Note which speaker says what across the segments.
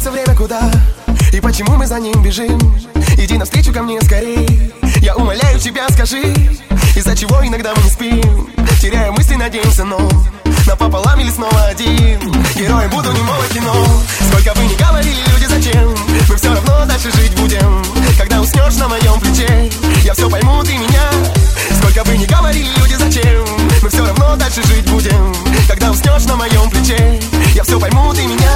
Speaker 1: девается время куда? И почему мы за ним бежим? Иди навстречу ко мне скорей. Я умоляю тебя, скажи, из-за чего иногда мы не спим? Теряя мысли, надеемся, но напополам или снова один? Героем буду немого кино. Сколько бы ни говорили люди, зачем? Мы все равно дальше жить будем. Когда уснешь на моем плече, я все пойму, ты меня. Сколько бы ни говорили люди, зачем? Мы все равно дальше жить будем. Когда уснешь на моем плече, я все пойму, ты меня.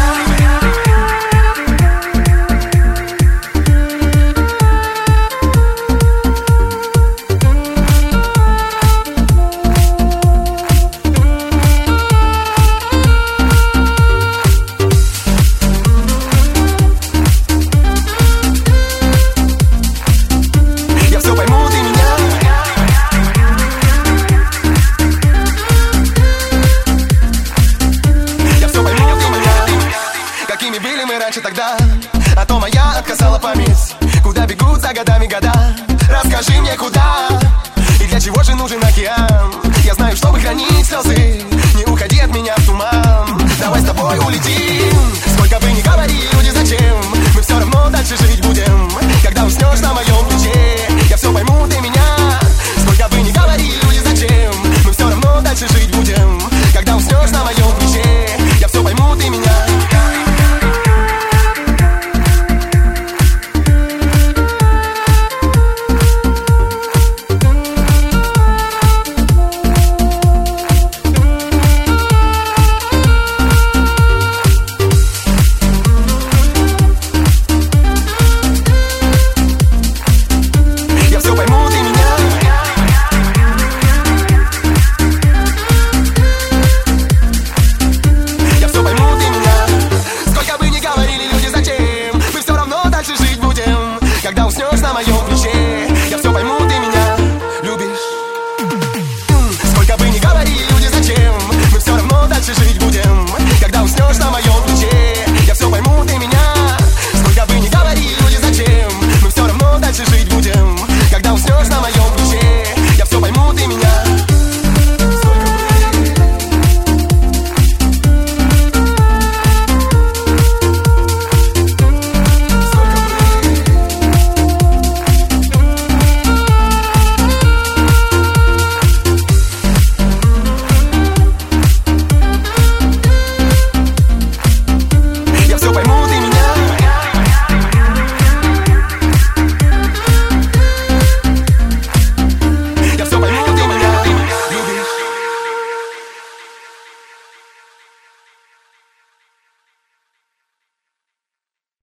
Speaker 1: Тогда, а то моя отказала память. Куда бегут за годами года? Расскажи мне, куда и для чего же нужен океан? Я знаю, чтобы хранить слезы,